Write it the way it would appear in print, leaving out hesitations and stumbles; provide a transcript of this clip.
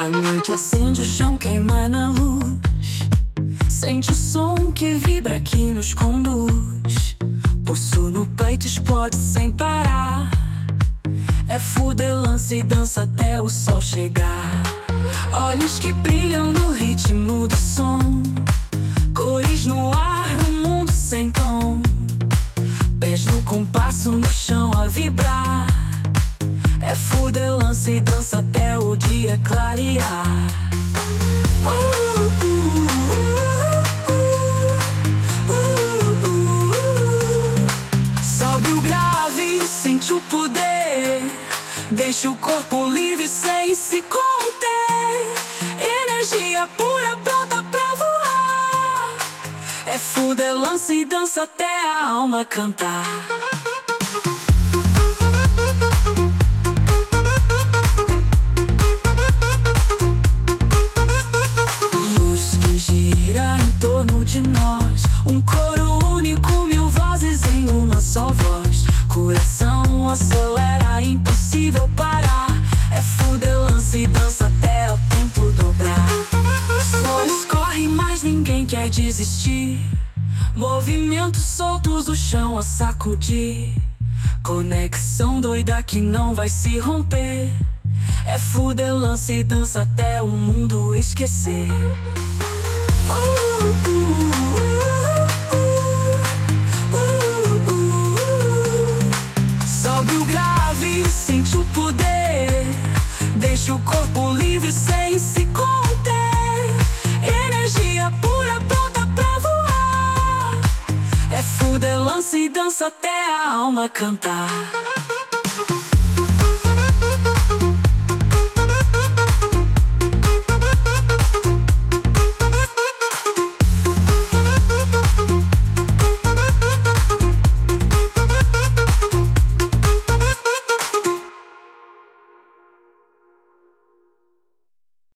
A noite acende, o chão queima na luz. Sente o som que vibra que nos conduz. Pulso no peito explode sem parar. É fudelância e dança até o sol chegar. Olhos que brilham no ritmo do som. Cores no ar, um mundo sem tom. Pés no compasso, no chão a vibrar. É fudelância e dança até o dia clarear. Sobe o grave, sente o poder. Deixa o corpo livre sem se conter. Energia pura pronta pra voar. É fudelância e dança até a alma cantar. Luz que gira em torno de nós. Um coro único, mil vozes em uma só voz. Coração acelera, impossível parar. É fudelância e dança até o tempo dobrar. Sonhos correm, mas ninguém quer desistir. Movimentos soltos, o chão a sacudir. Conexão doida que não vai se romper. É fudelância e dança até o mundo esquecer. Sobe o grave, sente o poder. Deixa o corpo livre sem se conter. Energia pura pronta pra voar. É fudelância e dança até a alma cantar.